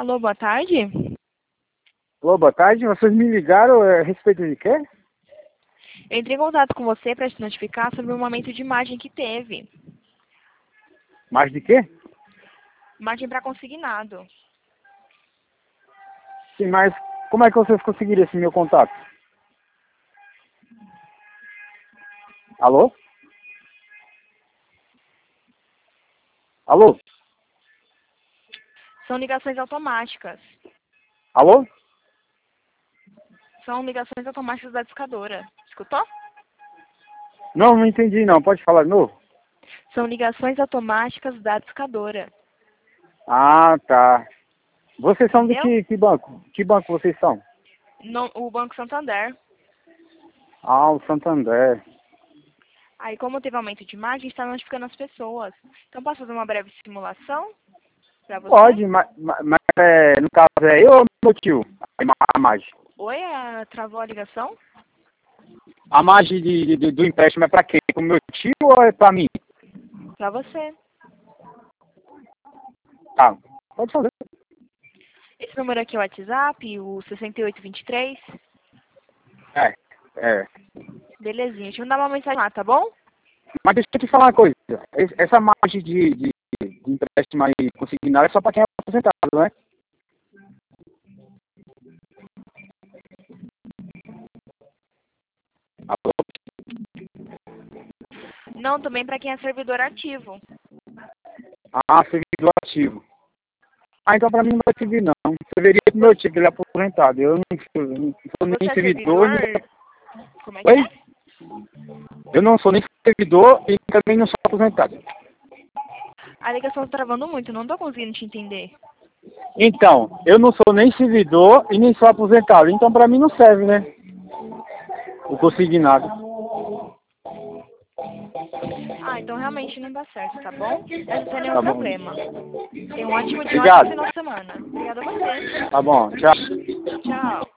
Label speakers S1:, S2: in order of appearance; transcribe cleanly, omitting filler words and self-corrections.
S1: Alô, boa tarde.
S2: Alô, boa tarde. Vocês me ligaram a respeito de quê?
S1: Eu entrei em contato com você para te notificar sobre um momento de imagem que teve.
S2: Mais de quê?
S1: Imagem para consignado.
S2: Sim, mas como é que vocês conseguiram esse meu contato? Alô? Alô?
S1: São ligações automáticas.
S2: Alô?
S1: São ligações automáticas da discadora. Escutou?
S2: Não, não entendi não. Pode falar de novo?
S1: São ligações automáticas da discadora.
S2: Ah, tá. Vocês são de
S1: Entendeu?
S2: que banco? Que banco vocês são?
S1: O Banco Santander.
S2: Ah, o Santander.
S1: Aí, como teve aumento de imagem, está notificando as pessoas. Então, posso fazer uma breve simulação para você?
S2: Pode, mas no caso é eu ou meu tio? A margem.
S1: Oi, travou a ligação?
S2: A margem do empréstimo é pra quem? Pro meu tio ou é pra mim?
S1: Para você.
S2: Tá, pode fazer.
S1: Esse número aqui é o WhatsApp, o 6823.
S2: É.
S1: Belezinha. Deixa eu mandar uma mensagem lá, tá bom?
S2: Mas deixa eu te falar uma coisa. Essa margem de empréstimo aí consignado é só para quem é aposentado, né? Alô?
S1: Não, também para quem é servidor ativo.
S2: Ah, servidor ativo. Ah, então para mim não vai servir não. Serviria pro meu tio, que ele é aposentado. Eu não sou
S1: Você
S2: nem
S1: é
S2: servidor.
S1: servidor? Como é que
S2: Oi?
S1: é?
S2: Eu não sou nem servidor e também não sou aposentado.
S1: A ligação tá travando muito, não tô conseguindo te entender.
S2: Então, eu não sou nem servidor e nem sou aposentado. Então para mim não serve, né? O consignado.
S1: Ah, então realmente não dá certo, tá bom? Mas não tem nenhum
S2: Tá bom.
S1: problema. Tenha um ótimo dia, um ótimo
S2: Obrigado.
S1: final de semana. Obrigada a você.
S2: Tá bom, tchau.
S1: Tchau.